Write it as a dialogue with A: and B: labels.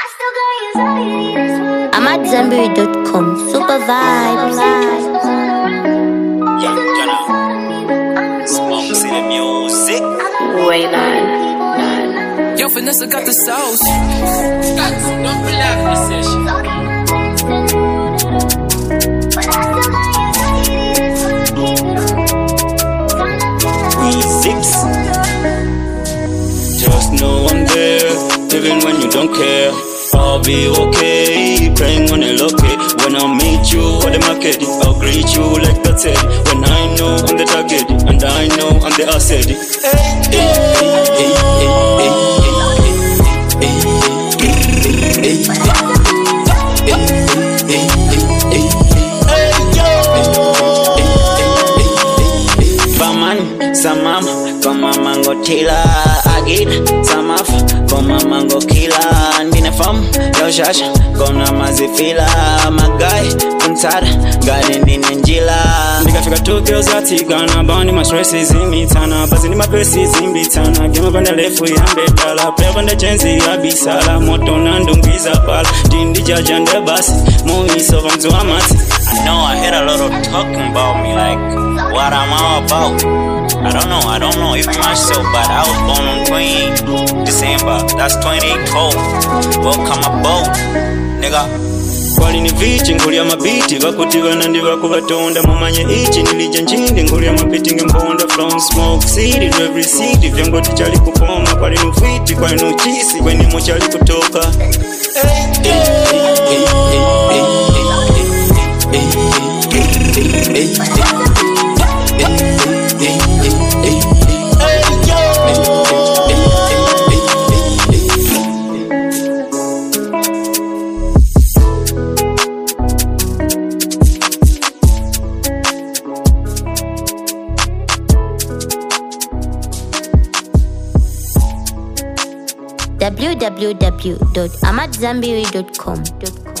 A: I'm at Zambiri.com. Super vibes.
B: Young Gunna, Smokes in the music.
C: Wayline. Yo, Vanessa got the sauce. Don't relax this session.
B: 6. Just know I'm there, even when you don't care. I'll be okay, praying on a lucky. When I meet you at the market, I'll greet you like that said. When I know I'm the target, and I know I'm the asset. Baman, samam, koma mango tila agit, samaf, koma mango kila. Ndine fam, yo shasha, kona mazifila. Magai, kuntara, gari ndine njila. Nikafika Tokyo zati gana, bani ma stresses imitana. Basi ni mapesi zimbitana, gema banda lefu ya mbedala. Prea banda chenzi ya bisala, moto na ndungiza pala. Dindi jaja nde basi, muiso wa mtu wa mati. I know I heard a lot of talking about me, like what I'm all about. I don't know if myself, but I was born on 20 December, that's 2012. Welcome aboard, nigga. Kwali ni vichi nguli ya mabiti vakuti vanandi vakuvatonda mumanye ichi nilija njindi nguli ya mapiti ngembonda from smoke city to every city vyangoti chali kupoma kwali nufiti kwali nuchisi kweni mochali kutoka
A: www.amatzambiri.com.